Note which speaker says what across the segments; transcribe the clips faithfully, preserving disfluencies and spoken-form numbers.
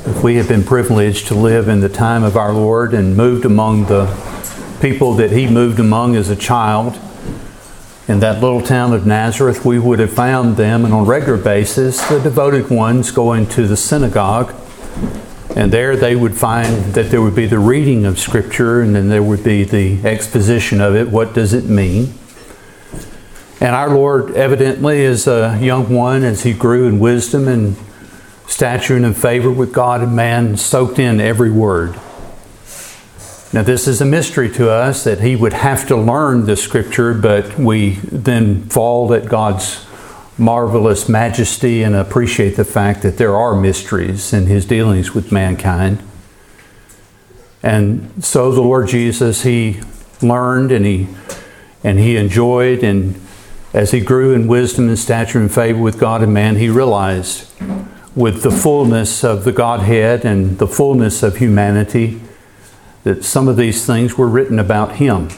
Speaker 1: If we have been privileged to live in the time of our Lord and moved among the people that He moved among as a child in that little town of Nazareth, we would have found them, and on a regular basis, the devoted ones going to the synagogue. And there they would find that there would be the reading of Scripture, and then there would be the exposition of it. What does it mean? And our Lord, evidently, as a young one, as He grew in wisdom and stature and in favor with God and man, soaked in every word. Now, this is a mystery to us that He would have to learn the Scripture, but we then fall at God's marvelous majesty and appreciate the fact that there are mysteries in His dealings with mankind. And so the Lord Jesus, He learned and He and He enjoyed, and as He grew in wisdom and stature and favor with God and man, He realized with the fullness of the Godhead and the fullness of humanity that some of these things were written about Him.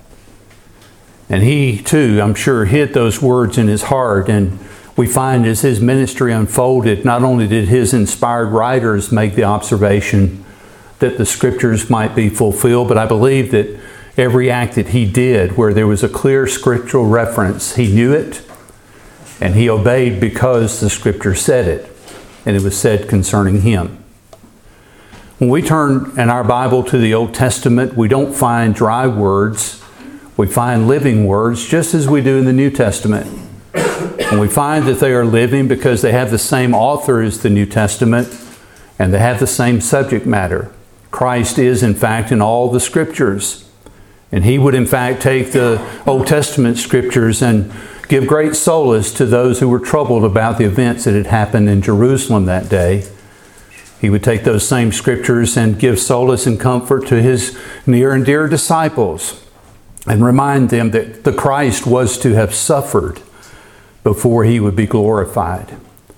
Speaker 1: And He, too, I'm sure, hid those words in His heart. And we find as His ministry unfolded, not only did His inspired writers make the observation that the Scriptures might be fulfilled, but I believe that every act that He did where there was a clear scriptural reference, He knew it, and He obeyed because the Scripture said it, and it was said concerning Him. When we turn in our Bible to the Old Testament, we don't find dry words. We find living words, just as we do in the New Testament. And we find that they are living because they have the same author as the New Testament, and they have the same subject matter. Christ is, in fact, in all the Scriptures. And He would, in fact, take the Old Testament Scriptures and give great solace to those who were troubled about the events that had happened in Jerusalem that day. He would take those same Scriptures and give solace and comfort to His near and dear disciples, and remind them that the Christ was to have suffered before He would be glorified.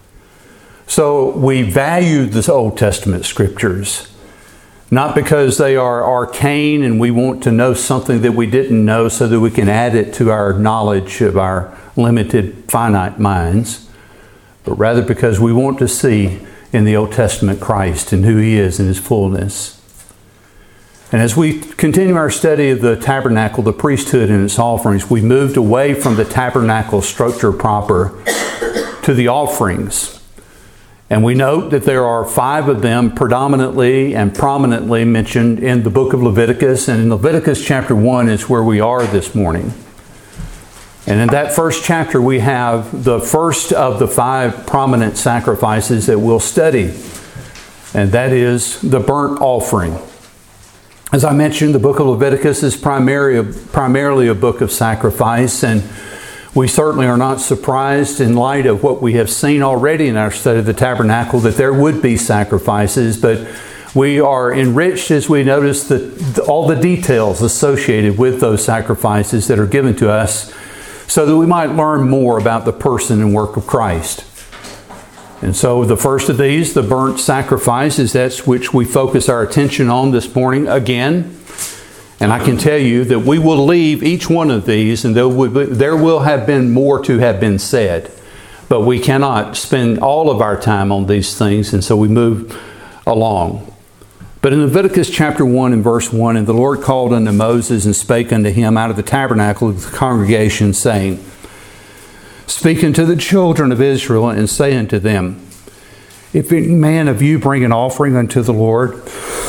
Speaker 1: So we value the Old Testament Scriptures, not because they are arcane and we want to know something that we didn't know so that we can add it to our knowledge of our limited, finite minds, but rather because we want to see in the Old Testament Christ and who He is in His fullness. And as we continue our study of the tabernacle, the priesthood and its offerings, we moved away from the tabernacle structure proper to the offerings. And we note that there are five of them predominantly and prominently mentioned in the book of Leviticus. And in Leviticus chapter one is where we are this morning. And in that first chapter, we have the first of the five prominent sacrifices that we'll study. And that is the burnt offering. As I mentioned, the book of Leviticus is primarily, primarily a book of sacrifice, and we certainly are not surprised in light of what we have seen already in our study of the tabernacle that there would be sacrifices, but we are enriched as we notice that all the details associated with those sacrifices that are given to us so that we might learn more about the person and work of Christ. And so the first of these, the burnt sacrifices, that's which we focus our attention on this morning again. And I can tell you that we will leave each one of these, and there will, be, there will have been more to have been said. But we cannot spend all of our time on these things, and so we move along. But in Leviticus chapter one and verse one, and the Lord called unto Moses and spake unto him out of the tabernacle of the congregation, saying, Speak unto the children of Israel, and say unto them, If any man of you bring an offering unto the Lord,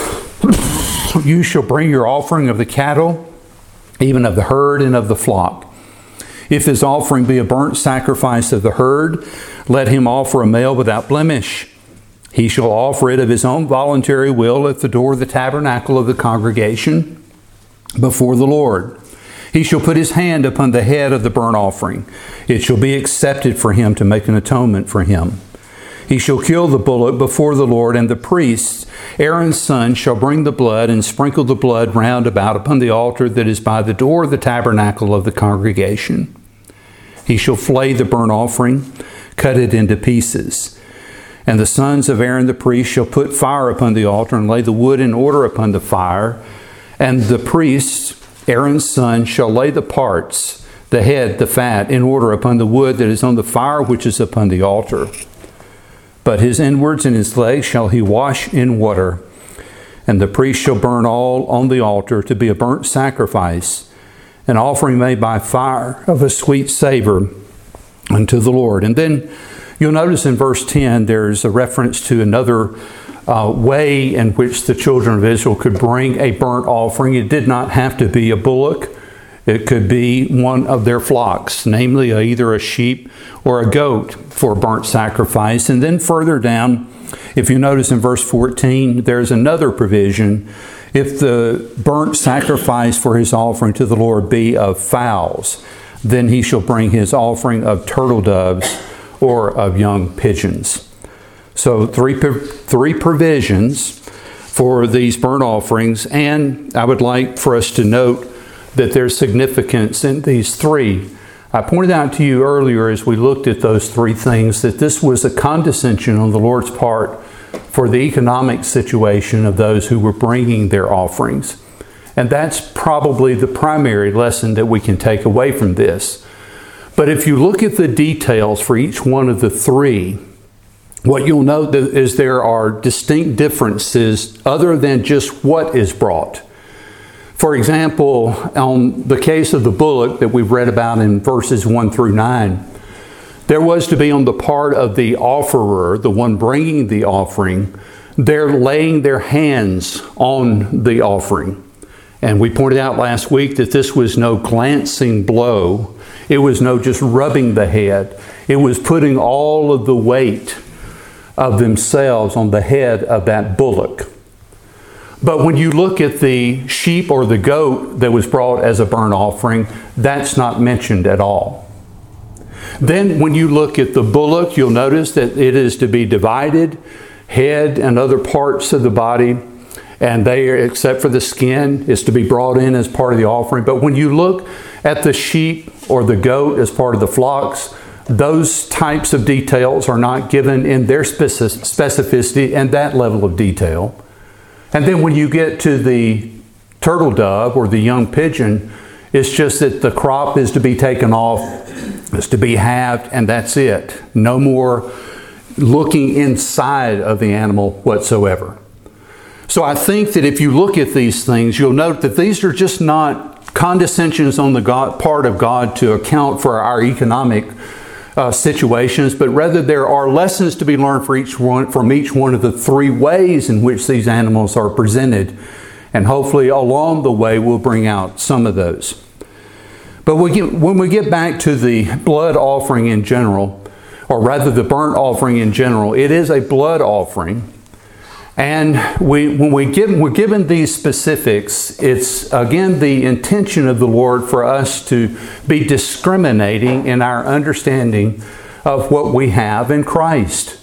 Speaker 1: you shall bring your offering of the cattle, even of the herd and of the flock. If his offering be a burnt sacrifice of the herd, let him offer a male without blemish. He shall offer it of his own voluntary will at the door of the tabernacle of the congregation before the Lord. He shall put his hand upon the head of the burnt offering. It shall be accepted for him to make an atonement for him. He shall kill the bullock before the Lord, and the priests, Aaron's son, shall bring the blood and sprinkle the blood round about upon the altar that is by the door of the tabernacle of the congregation. He shall flay the burnt offering, cut it into pieces. And the sons of Aaron the priest shall put fire upon the altar and lay the wood in order upon the fire. And the priest, Aaron's son, shall lay the parts, the head, the fat, in order upon the wood that is on the fire which is upon the altar. But his inwards and his legs shall he wash in water. And the priest shall burn all on the altar to be a burnt sacrifice, an offering made by fire of a sweet savor unto the Lord. And then you'll notice in verse ten, there's a reference to another uh, way in which the children of Israel could bring a burnt offering. It did not have to be a bullock. It could be one of their flocks, namely either a sheep or a goat for burnt sacrifice. And then further down, if you notice in verse fourteen, there's another provision. If the burnt sacrifice for his offering to the Lord be of fowls, then he shall bring his offering of turtle doves or of young pigeons. So three, three provisions for these burnt offerings. And I would like for us to note that there's significance in these three. I pointed out to you earlier as we looked at those three things that this was a condescension on the Lord's part for the economic situation of those who were bringing their offerings. And that's probably the primary lesson that we can take away from this. But if you look at the details for each one of the three, what you'll note is there are distinct differences other than just what is brought. For example, on the case of the bullock that we've read about in verses one through nine, there was to be on the part of the offerer, the one bringing the offering, they're laying their hands on the offering. And we pointed out last week that this was no glancing blow. It was no just rubbing the head. It was putting all of the weight of themselves on the head of that bullock. But when you look at the sheep or the goat that was brought as a burnt offering, that's not mentioned at all. Then when you look at the bullock, you'll notice that it is to be divided, head and other parts of the body, and they, except for the skin, is to be brought in as part of the offering. But when you look at the sheep or the goat as part of the flocks, those types of details are not given in their specificity and that level of detail. And then when you get to the turtle dove or the young pigeon, it's just that the crop is to be taken off, is to be halved, and that's it. No more looking inside of the animal whatsoever. So I think that if you look at these things, you'll note that these are just not condescensions on the God, part of God to account for our economic Uh, situations, but rather there are lessons to be learned for each one, from each one of the three ways in which these animals are presented. And hopefully along the way we'll bring out some of those. But we get, when we get back to the blood offering in general, or rather the burnt offering in general, it is a blood offering. And we, when we give, we're given these specifics, it's again the intention of the Lord for us to be discriminating in our understanding of what we have in Christ.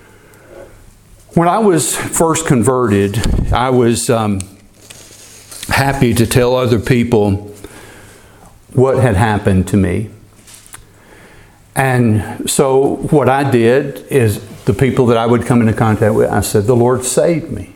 Speaker 1: When I was first converted, I was um, happy to tell other people what had happened to me. And so what I did is, the people that I would come into contact with, I said, the Lord saved me.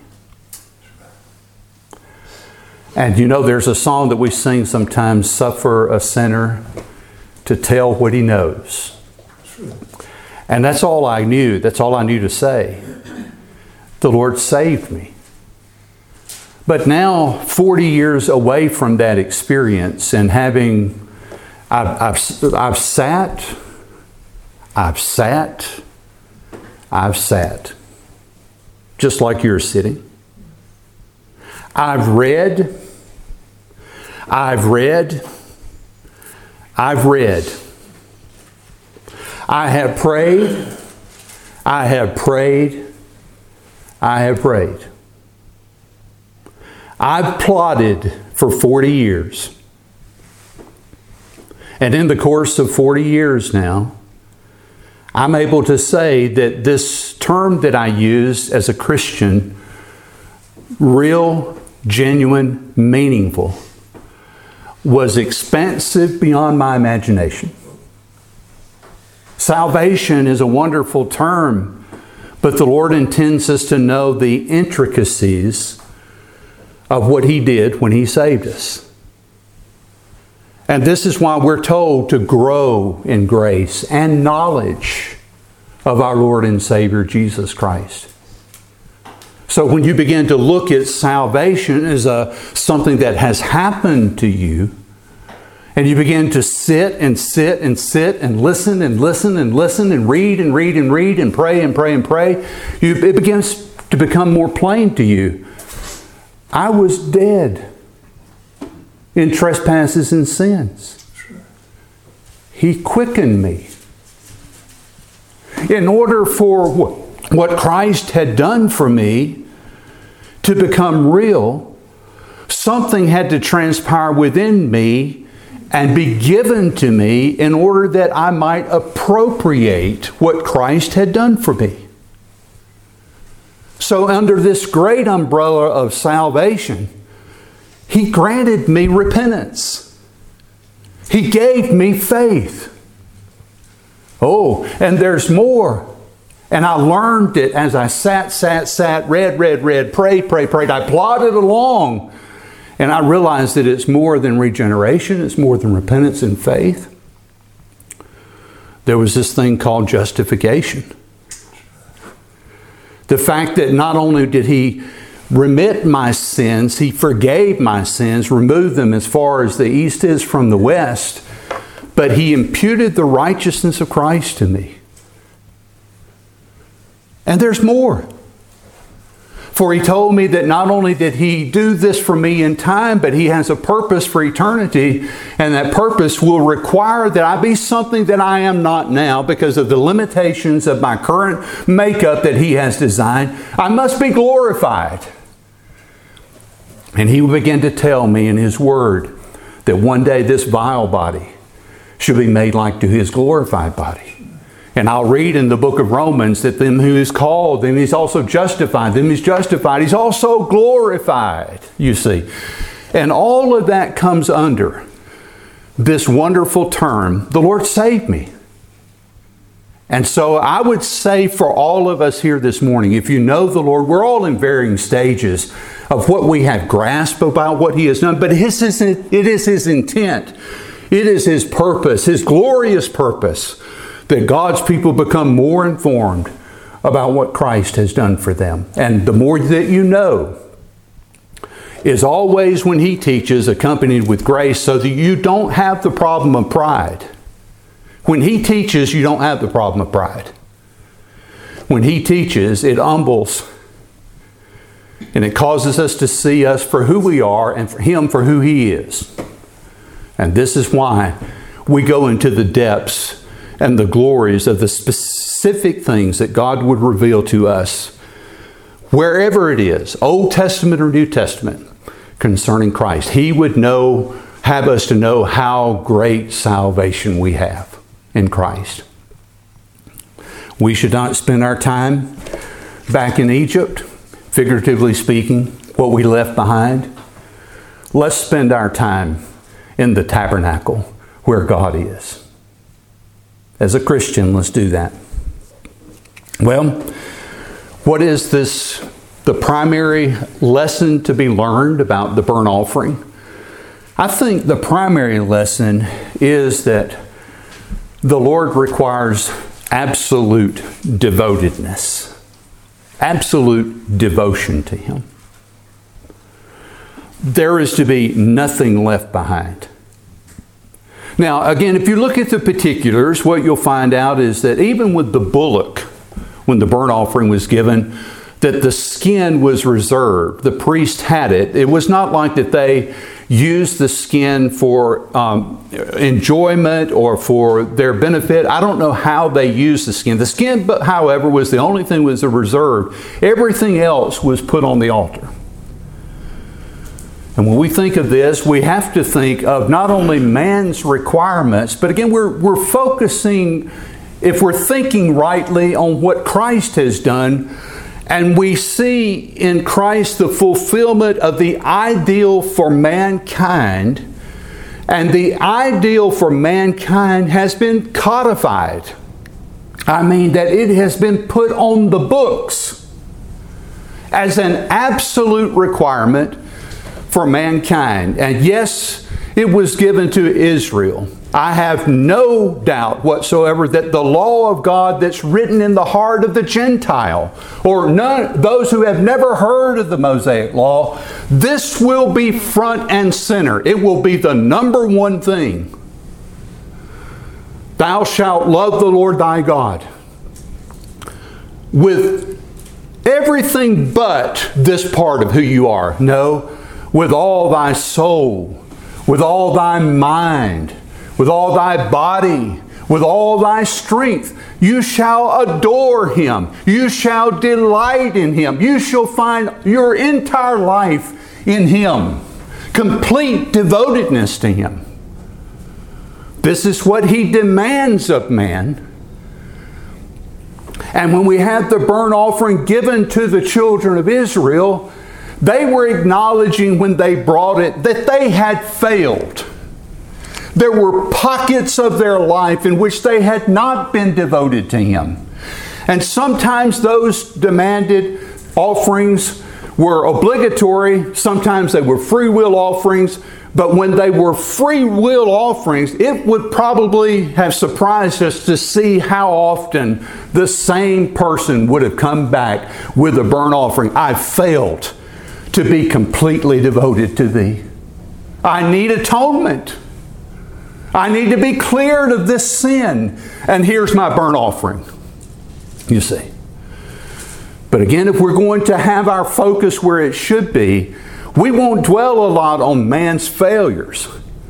Speaker 1: And you know, there's a song that we sing sometimes, suffer a sinner to tell what he knows. And that's all I knew. That's all I knew to say. The Lord saved me. But now, forty years away from that experience and having, I've, I've, I've sat, I've sat, I've sat, just like you're sitting. I've read, I've read, I've read. I have prayed, I have prayed, I have prayed. I've plotted for forty years. And in the course of forty years now, I'm able to say that this term that I use as a Christian, real, genuine, meaningful, was expansive beyond my imagination. Salvation is a wonderful term, but the Lord intends us to know the intricacies of what He did when He saved us. And this is why we're told to grow in grace and knowledge of our Lord and Savior Jesus Christ. So when you begin to look at salvation as a, something that has happened to you, and you begin to sit and sit and sit and listen and listen and listen and read and read and read and pray and pray and pray, you, it begins to become more plain to you. I was dead in trespasses and sins. He quickened me. In order for what Christ had done for me to become real, something had to transpire within me and be given to me in order that I might appropriate what Christ had done for me. So under this great umbrella of salvation, He granted me repentance. He gave me faith. Oh, and there's more. And I learned it as I sat, sat, sat, read, read, read, prayed, prayed, prayed. I plodded along. And I realized that it's more than regeneration. It's more than repentance and faith. There was this thing called justification. The fact that not only did He remit my sins, He forgave my sins, removed them as far as the east is from the west, but He imputed the righteousness of Christ to me. And there's more. For He told me that not only did He do this for me in time, but He has a purpose for eternity, and that purpose will require that I be something that I am not now because of the limitations of my current makeup that He has designed. I must be glorified. And He will begin to tell me in His Word that one day this vile body should be made like to His glorified body. And I'll read in the book of Romans that them who is called, them He's also justified. Them He's justified, He's also glorified, you see. And all of that comes under this wonderful term, the Lord saved me. And so I would say for all of us here this morning, if you know the Lord, we're all in varying stages of what we have grasped about what He has done. But it is, it is His intent. It is His purpose, His glorious purpose, that God's people become more informed about what Christ has done for them. And the more that you know is always, when He teaches, accompanied with grace, so that you don't have the problem of pride. When He teaches, you don't have the problem of pride. When He teaches, it humbles and it causes us to see us for who we are and for Him for who He is. And this is why we go into the depths and the glories of the specific things that God would reveal to us, wherever it is, Old Testament or New Testament, concerning Christ. He would know, have us to know how great salvation we have in Christ. We should not spend our time back in Egypt, figuratively speaking, what we left behind. Let's spend our time in the tabernacle where God is. As a Christian, let's do that. Well, what is this, the primary lesson to be learned about the burnt offering? I think the primary lesson is that the Lord requires absolute devotedness, absolute devotion to Him. There is to be nothing left behind. Now, again, if you look at the particulars, what you'll find out is that even with the bullock, when the burnt offering was given, that the skin was reserved. The priest had it. It was not like that they used the skin for um, enjoyment or for their benefit. I don't know how they used the skin. The skin, but however, was the only thing was reserved. Everything else was put on the altar. And when we think of this, we have to think of not only man's requirements, but again, we're, we're focusing, if we're thinking rightly, on what Christ has done, and we see in Christ the fulfillment of the ideal for mankind, and the ideal for mankind has been codified. I mean that it has been put on the books as an absolute requirement for mankind. And yes, it was given to Israel. I have no doubt whatsoever that the law of God that's written in the heart of the Gentile, or none, those who have never heard of the Mosaic law, this will be front and center. It will be the number one thing. Thou shalt love the Lord thy God with everything but this part of who you are. No, with all thy soul, with all thy mind, with all thy body, with all thy strength. You shall adore Him. You shall delight in Him. You shall find your entire life in Him. Complete devotedness to Him. This is what He demands of man. And when we had the burnt offering given to the children of Israel, they were acknowledging when they brought it that they had failed. There were pockets of their life in which they had not been devoted to Him. And sometimes those demanded offerings were obligatory. Sometimes they were free will offerings. But when they were free will offerings, it would probably have surprised us to see how often the same person would have come back with a burnt offering. I failed to be completely devoted to Thee. I need atonement. I need to be cleared of this sin. And here's my burnt offering. You see. But again, if we're going to have our focus where it should be, we won't dwell a lot on man's failures.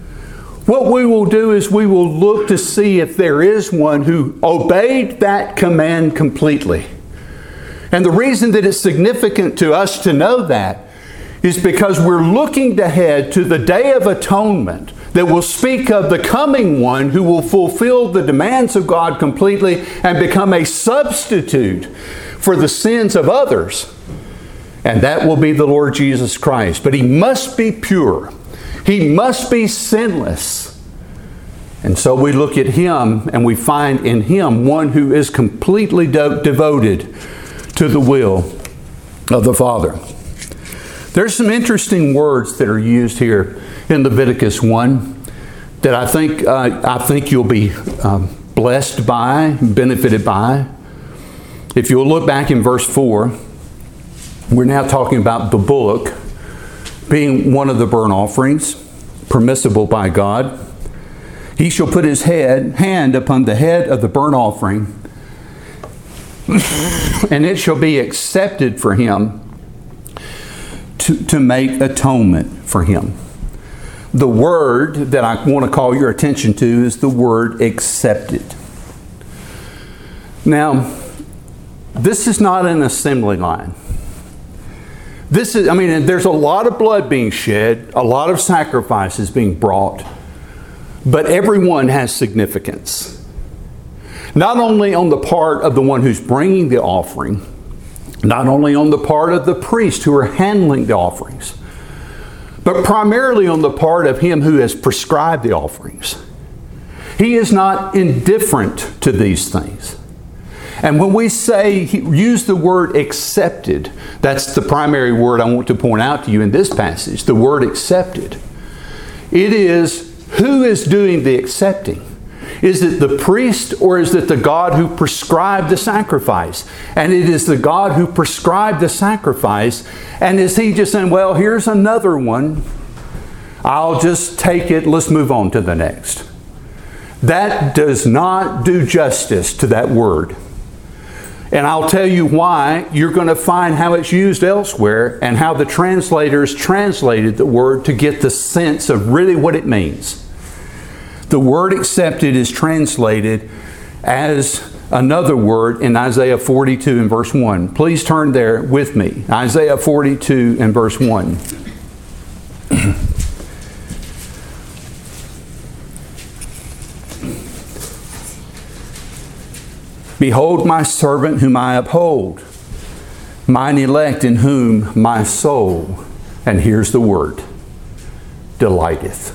Speaker 1: What we will do is we will look to see if there is one who obeyed that command completely. And the reason that it's significant to us to know that is because we're looking ahead to the Day of Atonement that will speak of the coming one who will fulfill the demands of God completely and become a substitute for the sins of others. And that will be the Lord Jesus Christ. But He must be pure. He must be sinless. And so we look at Him and we find in Him one who is completely de- devoted to the will of the Father. There's some interesting words that are used here in Leviticus one that I think uh, I think you'll be um, blessed by, benefited by. If you'll look back in verse four, we're now talking about the bullock being one of the burnt offerings, permissible by God. He shall put his head, hand upon the head of the burnt offering, and it shall be accepted for him to, to make atonement for him. The word that I want to call your attention to is the word accepted. Now, this is not an assembly line. This is, I mean, there's a lot of blood being shed, a lot of sacrifices being brought, but everyone has significance. Not only on the part of the one who's bringing the offering, not only on the part of the priest who are handling the offerings, but primarily on the part of him who has prescribed the offerings. He is not indifferent to these things. And when we say, use the word accepted, that's the primary word I want to point out to you in this passage, the word accepted. It is, who is doing the accepting? Is it the priest or is it the God who prescribed the sacrifice? And it is the God who prescribed the sacrifice. And is He just saying, well, here's another one. I'll just take it. Let's move on to the next. That does not do justice to that word. And I'll tell you why. You're going to find how it's used elsewhere and how the translators translated the word to get the sense of really what it means. The word accepted is translated as another word in Isaiah forty-two and verse one. Please turn there with me. Isaiah forty-two and verse one. Behold my servant whom I uphold, mine elect in whom my soul, and here's the word, delighteth.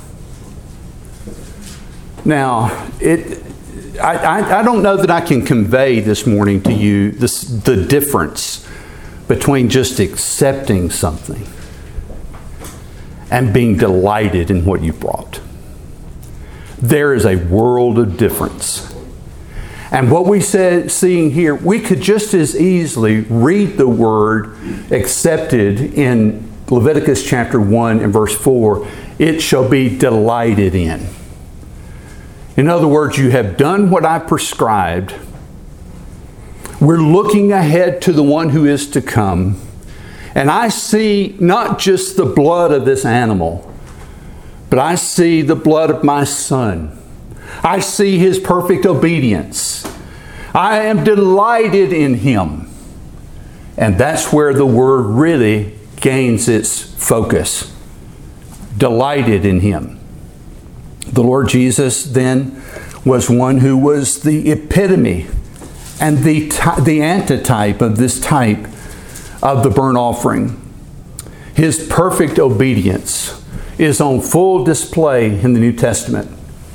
Speaker 1: Now, it, I, I, I don't know that I can convey this morning to you this, the difference between just accepting something and being delighted in what you brought. there is a world of difference. And what we said, seeing here, we could just as easily read the word accepted in Leviticus chapter one and verse four. It shall be delighted in. In other words, you have done what I prescribed. We're looking ahead to the one who is to come. And I see not just the blood of this animal, but I see the blood of my Son. I see His perfect obedience. I am delighted in Him. And that's where the word really gains its focus. Delighted in Him. The Lord Jesus then was one who was the epitome and the, the antitype of this type of the burnt offering. His perfect obedience is on full display in the New Testament.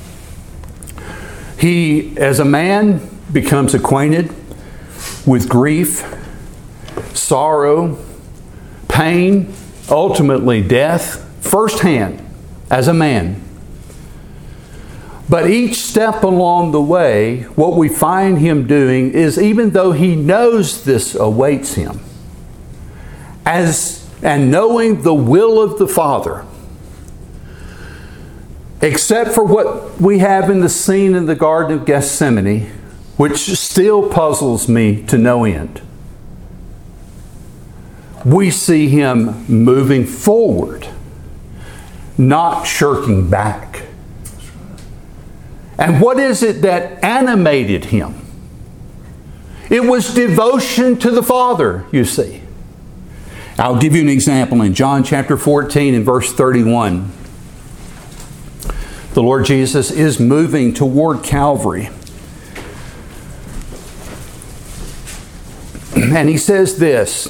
Speaker 1: He, as a man, becomes acquainted with grief, sorrow, pain, ultimately death, firsthand, as a man. But each step along the way, what we find Him doing is, even though He knows this awaits Him, as and knowing the will of the Father, except for what we have in the scene in the Garden of Gethsemane, which still puzzles me to no end, we see Him moving forward, not shirking back. And what is it that animated Him? It was devotion to the Father, you see. I'll give you an example in John chapter fourteen and verse thirty-one. The Lord Jesus is moving toward Calvary. And He says this,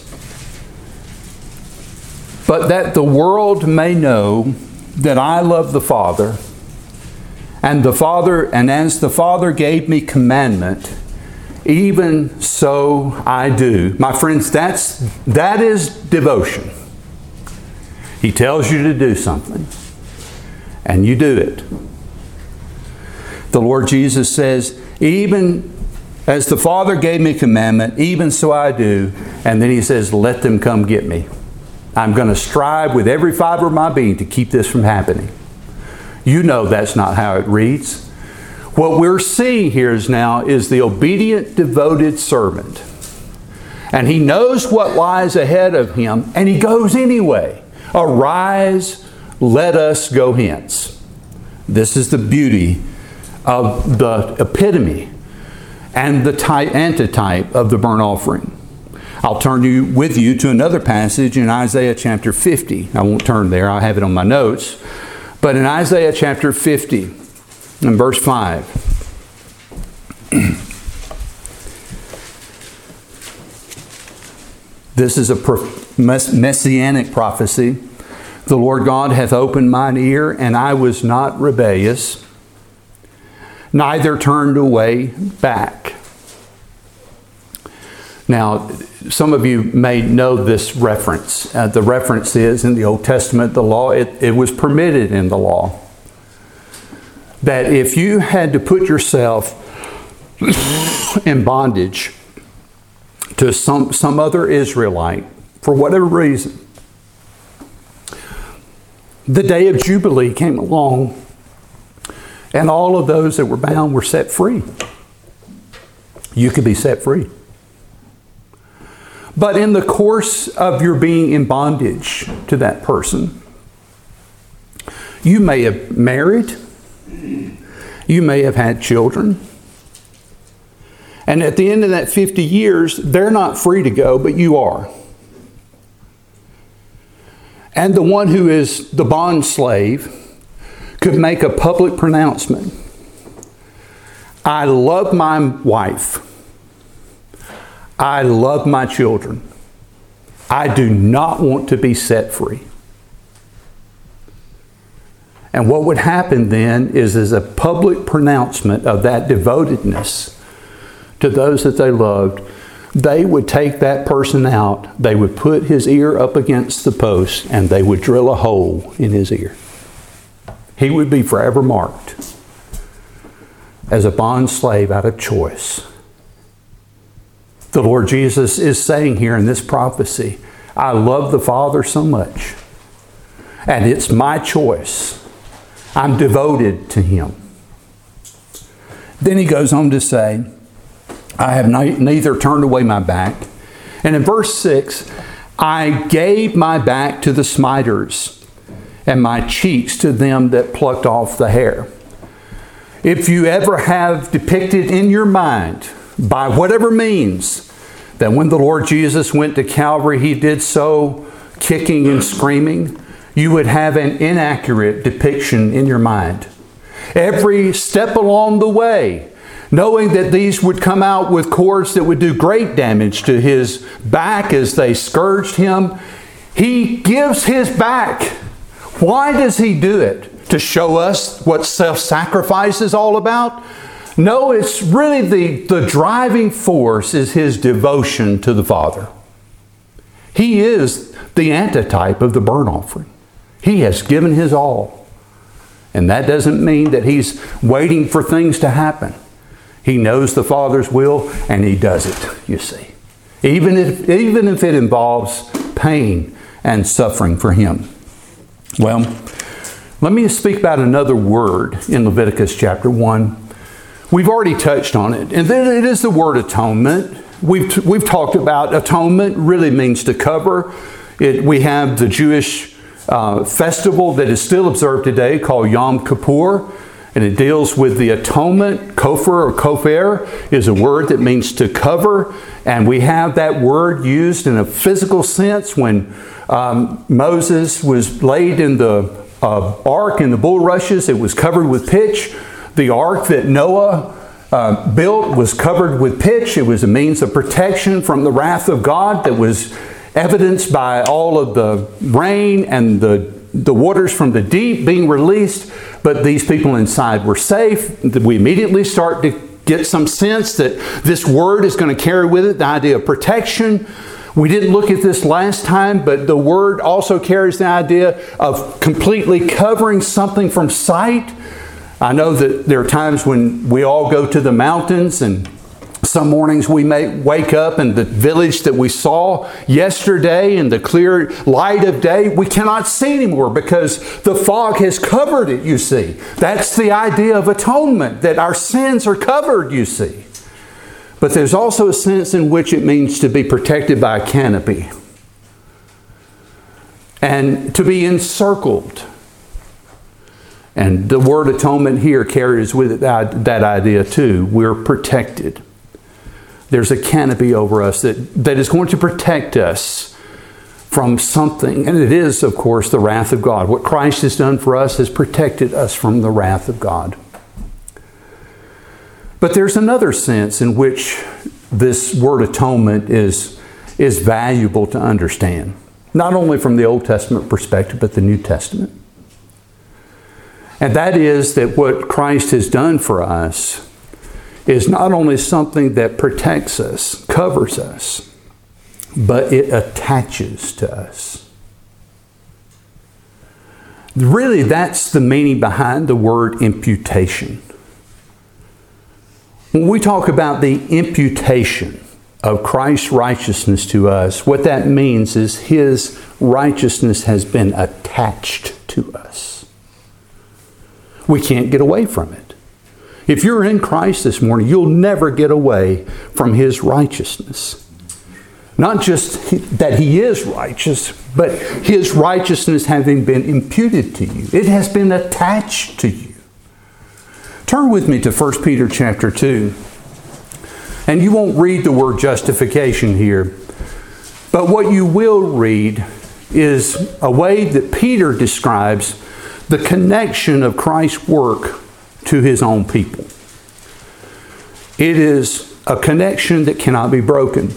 Speaker 1: "But that the world may know that I love the Father, and the Father, and as the Father gave me commandment, even so I do." My friends, that's that is devotion. He tells you to do something, and you do it. The Lord Jesus says, "Even as the Father gave me commandment, even so I do." And then He says, "Let them come get me. I'm going to strive with every fiber of my being to keep this from happening." You know that's not how it reads. What we're seeing here is now is the obedient, devoted servant. And he knows what lies ahead of him, and he goes anyway. "Arise, let us go hence." This is the beauty of the epitome and the type, antitype of the burnt offering. I'll turn you with you to another passage in Isaiah chapter fifty. I won't turn there, I have it on my notes. But in Isaiah chapter fifty, in verse five, this is a messianic prophecy. "The Lord God hath opened mine ear, and I was not rebellious, neither turned away back." Now, some of you may know this reference. Uh, the reference is in the Old Testament, the law, it, it was permitted in the law that if you had to put yourself in bondage to some, some other Israelite, for whatever reason, the day of Jubilee came along, and all of those that were bound were set free. You could be set free. But in the course of your being in bondage to that person, you may have married, you may have had children, and at the end of that fifty years, they're not free to go, but you are. And the one who is the bond slave could make a public pronouncement: "I love my wife. I love my children. I do not want to be set free." And what would happen then is, as a public pronouncement of that devotedness to those that they loved, they would take that person out, they would put his ear up against the post, and they would drill a hole in his ear. He would be forever marked. as a bond slave out of choice. The Lord Jesus is saying here in this prophecy, I love the Father so much, and it's my choice. I'm devoted to Him. Then he goes on to say, I have neither turned away my back. And in verse six, I gave my back to the smiters, and my cheeks to them that plucked off the hair. If you ever have depicted in your mind, by whatever means, that when the Lord Jesus went to Calvary, He did so kicking and screaming, you would have an inaccurate depiction in your mind. Every step along the way, knowing that these would come out with cords that would do great damage to His back as they scourged Him, He gives His back. Why does He do it? To show us what self-sacrifice is all about? No, it's really the, the driving force is His devotion to the Father. He is the antitype of the burnt offering. He has given His all. And that doesn't mean that He's waiting for things to happen. He knows the Father's will, and He does it, you see. Even if, even if it involves pain and suffering for Him. Well, let me speak about another word in Leviticus chapter one. We've already touched on it, and then it is the word atonement. We've, we've talked about atonement really means to cover. It, we have the Jewish uh, festival that is still observed today called Yom Kippur, and it deals with the atonement. Kofar or kofar is a word that means to cover, and we have that word used in a physical sense when um, Moses was laid in the uh, ark in the bulrushes. It was covered with pitch. The ark that Noah uh, built was covered with pitch. It was a means of protection from the wrath of God that was evidenced by all of the rain and the, the waters from the deep being released. But these people inside were safe. We immediately start to get some sense that this word is going to carry with it the idea of protection. We didn't look at this last time, but the word also carries the idea of completely covering something from sight. I know that there are times when we all go to the mountains, and some mornings we may wake up and the village that we saw yesterday in the clear light of day, we cannot see anymore because the fog has covered it, you see. That's the idea of atonement, that our sins are covered, you see. But there's also a sense in which it means to be protected by a canopy and to be encircled. And the word atonement here carries with it that, that idea too. We're protected. There's a canopy over us that, that is going to protect us from something. And it is, of course, the wrath of God. What Christ has done for us has protected us from the wrath of God. But there's another sense in which this word atonement is, is valuable to understand. Not only from the Old Testament perspective, but the New Testament. And that is that what Christ has done for us is not only something that protects us, covers us, but it attaches to us. Really, that's the meaning behind the word imputation. When we talk about the imputation of Christ's righteousness to us, what that means is His righteousness has been attached to us. We can't get away from it. If you're in Christ this morning, you'll never get away from His righteousness. Not just that He is righteous, but His righteousness having been imputed to you. It has been attached to you. Turn with me to First Peter chapter two. And you won't read the word justification here. But what you will read is a way that Peter describes the connection of Christ's work to His own people. It is a connection that cannot be broken.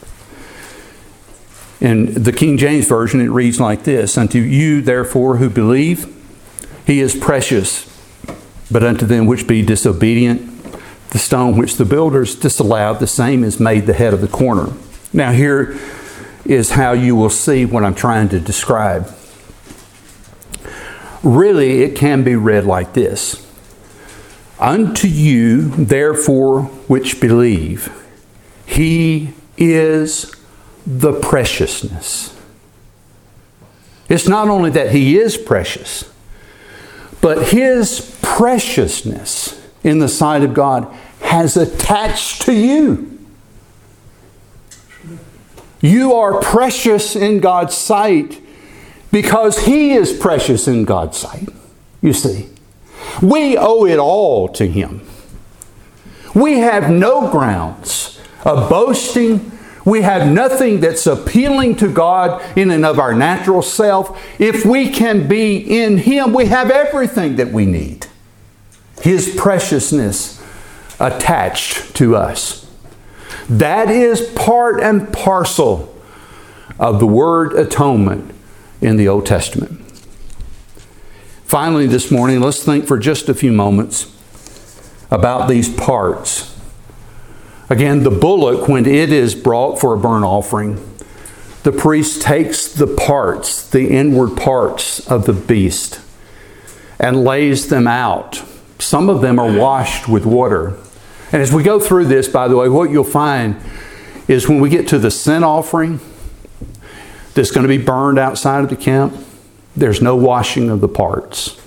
Speaker 1: In the King James Version, it reads like this: Unto you, therefore, who believe, He is precious. But unto them which be disobedient, the stone which the builders disallowed, the same is made the head of the corner. Now here is how you will see what I'm trying to describe. Really, it can be read like this. Unto you, therefore, which believe, He is the preciousness. It's not only that He is precious, but His preciousness in the sight of God has attached to you. You are precious in God's sight because He is precious in God's sight. You see, we owe it all to Him. We have no grounds of boasting. We have nothing that's appealing to God in and of our natural self. If we can be in Him, we have everything that we need. His preciousness attached to us. That is part and parcel of the word atonement in the Old Testament. Finally, this morning, let's think for just a few moments about these parts. Again, the bullock, when it is brought for a burnt offering, the priest takes the parts, the inward parts of the beast, and lays them out. Some of them are washed with water. And as we go through this, by the way, what you'll find is when we get to the sin offering that's going to be burned outside of the camp, there's no washing of the parts.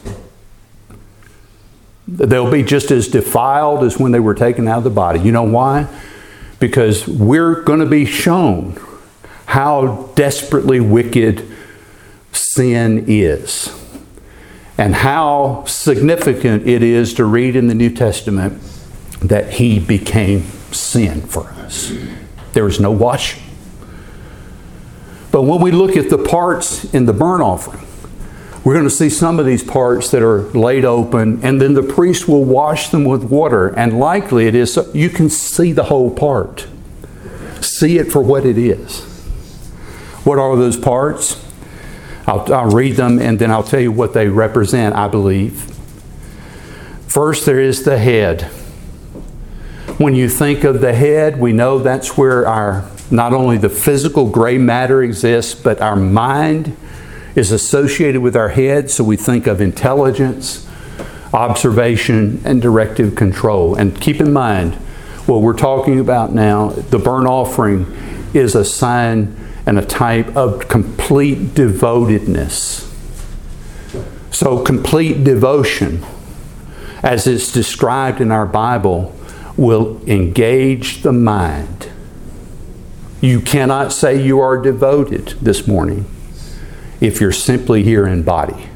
Speaker 1: They'll be just as defiled as when they were taken out of the body. You know why? Because we're going to be shown how desperately wicked sin is, and how significant it is to read in the New Testament that He became sin for us. There is no washing. But when we look at the parts in the burnt offering, we're going to see some of these parts that are laid open, and then the priest will wash them with water, and likely it is, you can see the whole part. See it for what it is. What are those parts? I'll, I'll read them, and then I'll tell you what they represent, I believe. First, there is the head. When you think of the head, we know that's where our, not only the physical gray matter exists, but our mind is associated with our head. So we think of intelligence, observation, and directive control. And keep in mind, what we're talking about now, the burnt offering, is a sign and a type of complete devotedness. So complete devotion, as it's described in our Bible, will engage the mind. You cannot say you are devoted this morning if you're simply here in body.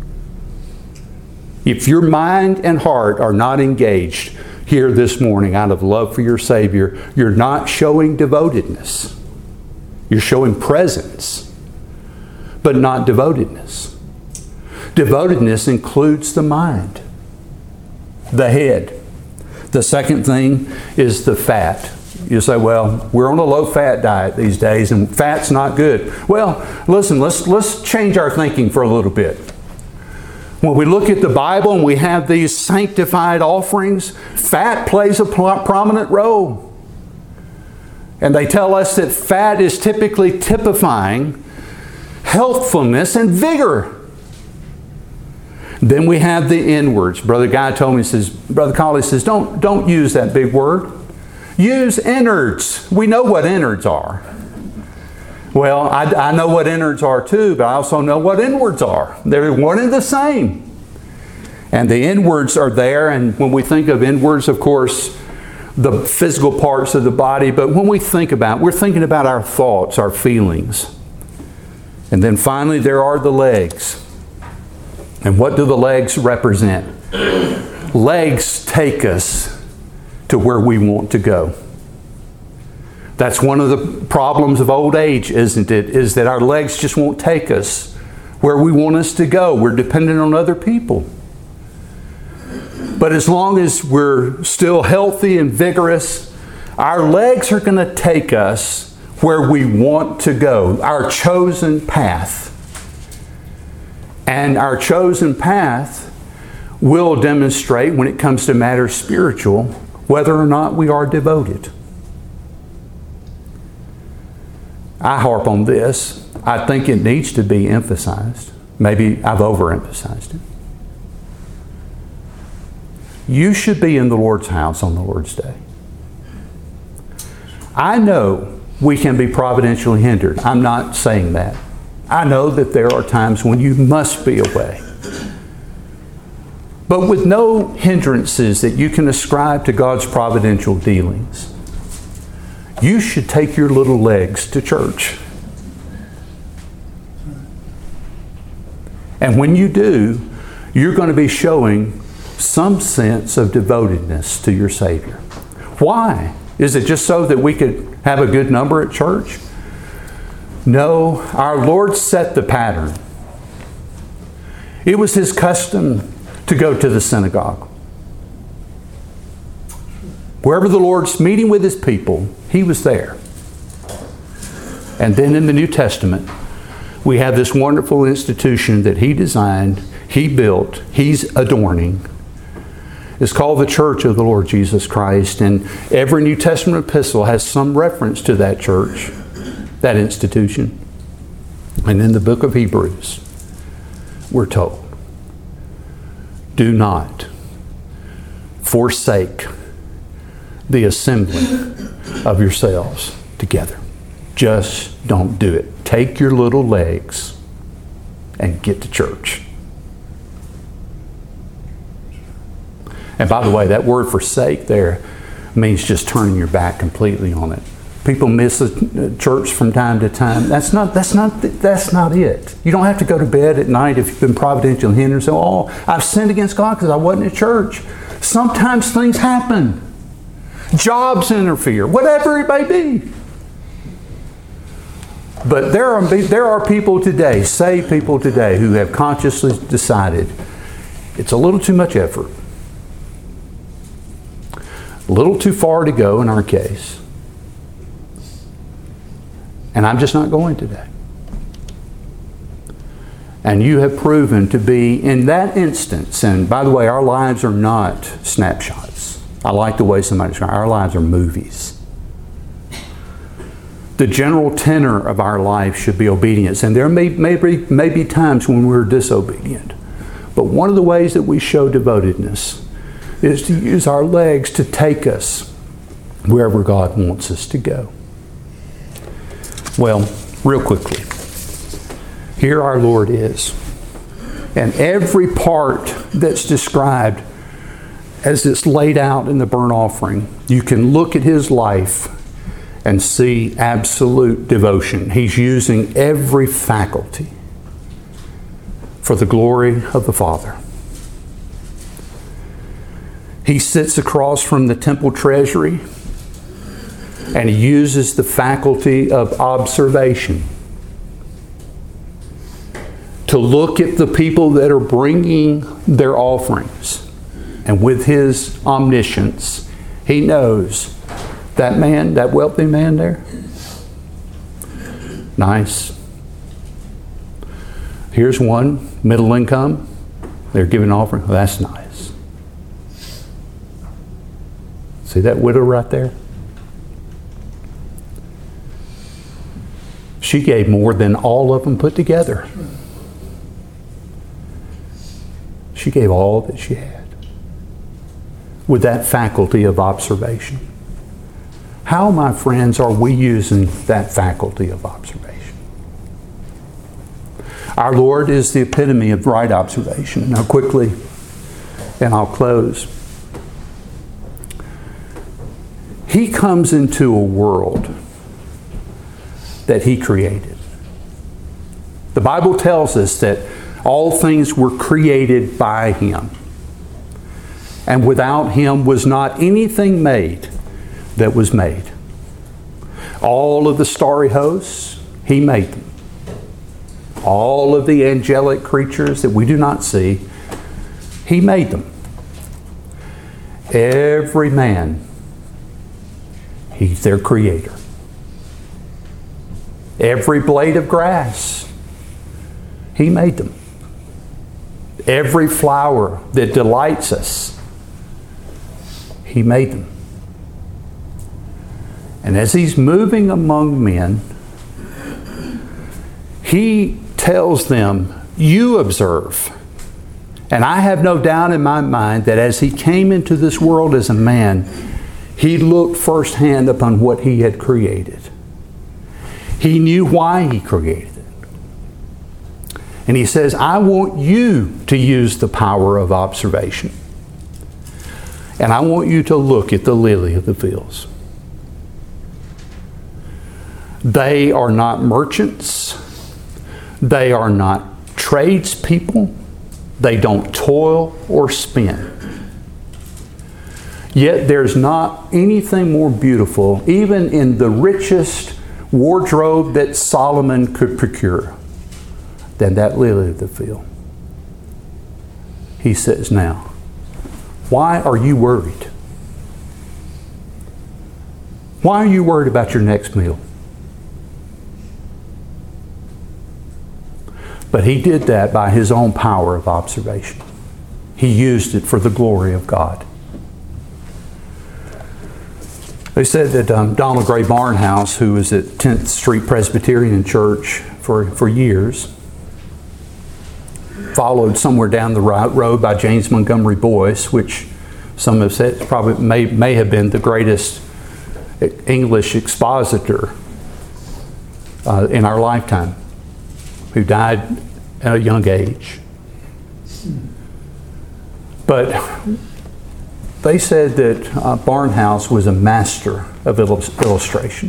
Speaker 1: If your mind and heart are not engaged here this morning out of love for your Savior, you're not showing devotedness. You're showing presence, but not devotedness. Devotedness includes the mind, the head. The second thing is the fat. You say, well, we're on a low-fat diet these days, and fat's not good. Well, listen, let's, let's change our thinking for a little bit. When we look at the Bible and we have these sanctified offerings, fat plays a prominent role. And they tell us that fat is typically typifying healthfulness and vigor. Then we have the inwards. Brother Guy told me, says, Brother Colley says, don't, don't use that big word. Use innards. We know what innards are. Well, I, I know what innards are too, but I also know what inwards are. They're one and the same. And the inwards are there, and when we think of inwards, of course, the physical parts of the body, but when we think about, we're thinking about our thoughts, our feelings. And then finally, there are the legs. And what do the legs represent? Legs take us to where we want to go. That's one of the problems of old age, isn't it? Is that our legs just won't take us where we want us to go. We're dependent on other people. But as long as we're still healthy and vigorous, our legs are going to take us where we want to go, our chosen path. And our chosen path will demonstrate, when it comes to matters spiritual, whether or not we are devoted. I harp on this. I think it needs to be emphasized. Maybe I've overemphasized it. You should be in the Lord's house on the Lord's day. I know we can be providentially hindered. I'm not saying that. I know that there are times when you must be away. But with no hindrances that you can ascribe to God's providential dealings, you should take your little legs to church. And when you do, you're going to be showing some sense of devotedness to your Savior. Why? Is it just so that we could have a good number at church? No, our Lord set the pattern. It was His custom to go to the synagogue. Wherever the Lord's meeting with His people, He was there. And then in the New Testament, we have this wonderful institution that He designed, He built, He's adorning. It's called the Church of the Lord Jesus Christ. And every New Testament epistle has some reference to that church, that institution. And in the book of Hebrews, we're told, do not forsake the assembling of yourselves together. Just don't do it. Take your little legs and get to church. And by the way, that word forsake there means just turning your back completely on it. People miss the church from time to time. That's not, that's not, that's not it. You don't have to go to bed at night if you've been providentially hindered and say, oh, I've sinned against God because I wasn't at church. Sometimes things happen. Jobs interfere, whatever it may be. But there are, there are people today, saved people today, who have consciously decided it's a little too much effort. A little too far to go in our case. And I'm just not going today. And you have proven to be in that instance, and by the way, our lives are not snapshots. I like the way somebody described it. Our lives are movies. The general tenor of our life should be obedience. And there may, may, be, may be times when we're disobedient. But one of the ways that we show devotedness is to use our legs to take us wherever God wants us to go. Well, real quickly, here our Lord is. And every part that's described as it's laid out in the burnt offering, you can look at His life and see absolute devotion. He's using every faculty for the glory of the Father. He sits across from the temple treasury and He uses the faculty of observation to look at the people that are bringing their offerings. And with His omniscience, He knows that man, that wealthy man there, nice. Here's one, middle income. They're giving an offering. Well, that's nice. See that widow right there? She gave more than all of them put together. She gave all that she had with that faculty of observation. How, my friends, are we using that faculty of observation? Our Lord is the epitome of right observation. Now quickly, and I'll close. He comes into a world that He created. The Bible tells us that all things were created by Him. And without Him was not anything made that was made. All of the starry hosts, He made them. All of the angelic creatures that we do not see, He made them. Every man, He's their creator. Every blade of grass, He made them. Every flower that delights us, He made them. And as He's moving among men, He tells them, you observe And I have no doubt in my mind that as he came into this world as a man, he looked firsthand upon what he had created. He knew why he created it. And he says, I want you to use the power of observation. And I want you to look at the lily of the fields. They are not merchants. They are not tradespeople. They don't toil or spin. Yet there's not anything more beautiful, even in the richest wardrobe that Solomon could procure, than that lily of the field. He says, now, why are you worried? Why are you worried about your next meal? But he did that by his own power of observation. He used it for the glory of God. They said that um, Donald Gray Barnhouse, who was at tenth Street Presbyterian Church for, for years, followed somewhere down the road by James Montgomery Boyce, which some have said probably may, may have been the greatest English expositor uh, in our lifetime, who died at a young age. But they said that uh, Barnhouse was a master of illustration.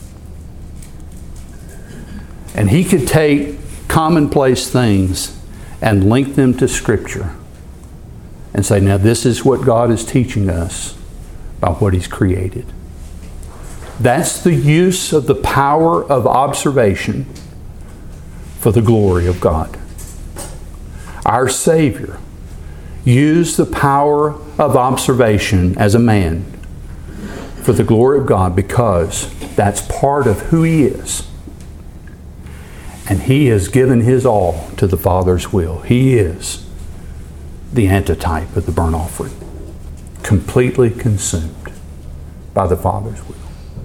Speaker 1: And he could take commonplace things and link them to Scripture and say, now this is what God is teaching us about what He's created. That's the use of the power of observation for the glory of God. Our Savior used the power of observation as a man for the glory of God because that's part of who He is. And He has given His all to the Father's will. He is the antitype of the burnt offering, completely consumed by the Father's will.